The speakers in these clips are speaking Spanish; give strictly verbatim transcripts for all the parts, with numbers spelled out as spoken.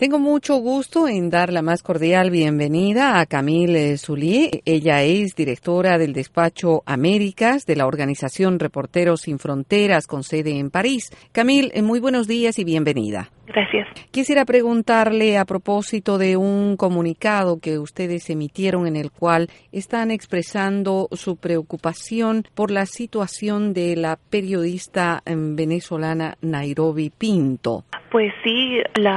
Tengo mucho gusto en dar la más cordial bienvenida a Camille Soulier. Ella es directora del despacho Américas de la organización Reporteros Sin Fronteras con sede en París. Camille, muy buenos días y bienvenida. Gracias. Quisiera preguntarle a propósito de un comunicado que ustedes emitieron en el cual están expresando su preocupación por la situación de la periodista venezolana Nairobi Pinto. Pues sí,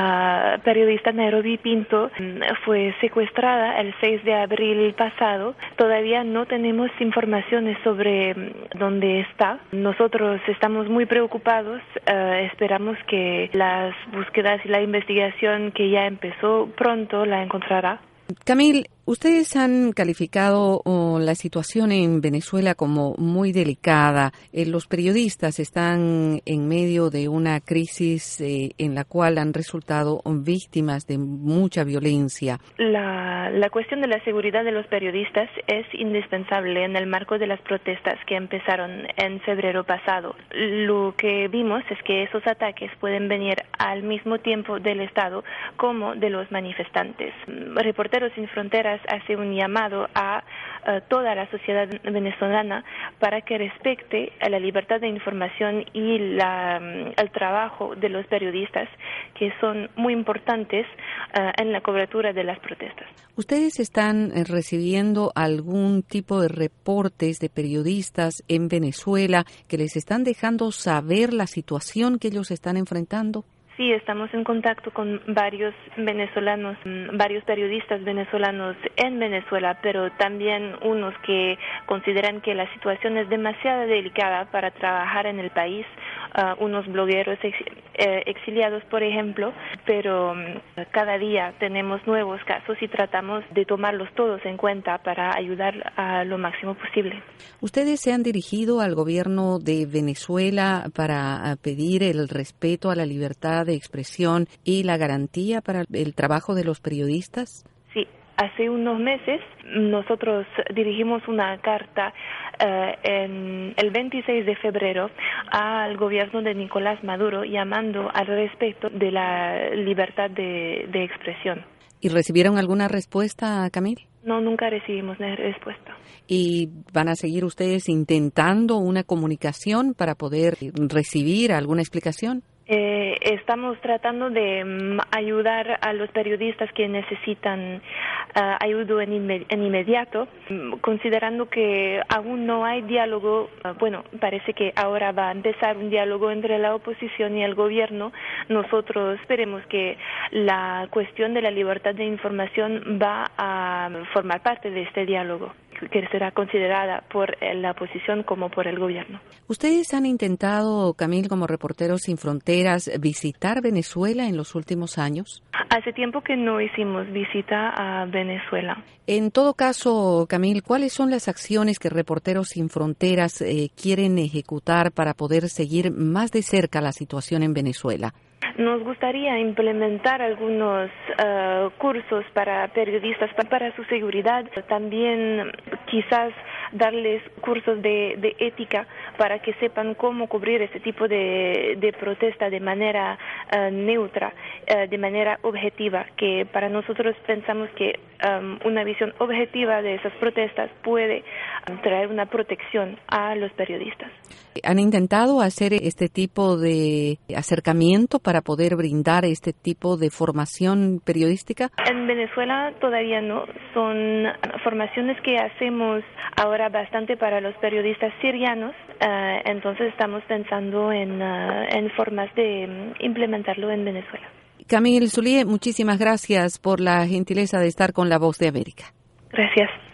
la periodista Nairobi Pinto fue secuestrada el seis de abril pasado. Todavía no tenemos informaciones sobre dónde está. Nosotros estamos muy preocupados. Uh, esperamos que las búsquedas y la investigación que ya empezó pronto la encontrará. Camille, ustedes han calificado oh, la situación en Venezuela como muy delicada. Eh, los periodistas están en medio de una crisis eh, en la cual han resultado víctimas de mucha violencia. La, la cuestión de la seguridad de los periodistas es indispensable en el marco de las protestas que empezaron en febrero pasado. Lo que vimos es que esos ataques pueden venir al mismo tiempo del Estado como de los manifestantes. Reporteros Sin Fronteras hace un llamado a uh, toda la sociedad venezolana para que respete a la libertad de información y la, um, el trabajo de los periodistas, que son muy importantes uh, en la cobertura de las protestas. ¿Ustedes están eh, recibiendo algún tipo de reportes de periodistas en Venezuela que les están dejando saber la situación que ellos están enfrentando? Sí, estamos en contacto con varios venezolanos, varios periodistas venezolanos en Venezuela, pero también unos que consideran que la situación es demasiado delicada para trabajar en el país, uh, unos blogueros ex, eh, exiliados, por ejemplo, pero um, cada día tenemos nuevos casos y tratamos de tomarlos todos en cuenta para ayudar a lo máximo posible. ¿Ustedes se han dirigido al gobierno de Venezuela para pedir el respeto a la libertad de expresión y la garantía para el trabajo de los periodistas? Sí, hace unos meses nosotros dirigimos una carta uh, en el veintiséis de febrero al gobierno de Nicolás Maduro llamando al respeto de la libertad de, de expresión. ¿Y recibieron alguna respuesta, Camille? No, nunca recibimos respuesta. ¿Y van a seguir ustedes intentando una comunicación para poder recibir alguna explicación? Eh, estamos tratando de um, ayudar a los periodistas que necesitan uh, ayuda en, inme- en inmediato, um, considerando que aún no hay diálogo. Uh, bueno, parece que ahora va a empezar un diálogo entre la oposición y el gobierno. Nosotros esperemos que la cuestión de la libertad de información va a formar parte de este diálogo, que será considerada por la oposición como por el gobierno. ¿Ustedes han intentado, Camille, como Reporteros Sin Fronteras, visitar Venezuela en los últimos años? Hace tiempo que no hicimos visita a Venezuela. En todo caso, Camille, ¿cuáles son las acciones que Reporteros Sin Fronteras eh, quieren ejecutar para poder seguir más de cerca la situación en Venezuela? Nos gustaría implementar algunos uh, cursos para periodistas para, para su seguridad, también quizás darles cursos de, de ética para que sepan cómo cubrir este tipo de, de protesta de manera uh, neutra, uh, de manera objetiva, que para nosotros pensamos que um, una visión objetiva de esas protestas puede um, traer una protección a los periodistas. ¿Han intentado hacer este tipo de acercamiento para poder brindar este tipo de formación periodística? En Venezuela todavía no. Son formaciones que hacemos ahora bastante para los periodistas sirianos. Uh, entonces estamos pensando en, uh, en formas de um, implementarlo en Venezuela. Camille Soulier, muchísimas gracias por la gentileza de estar con La Voz de América. Gracias.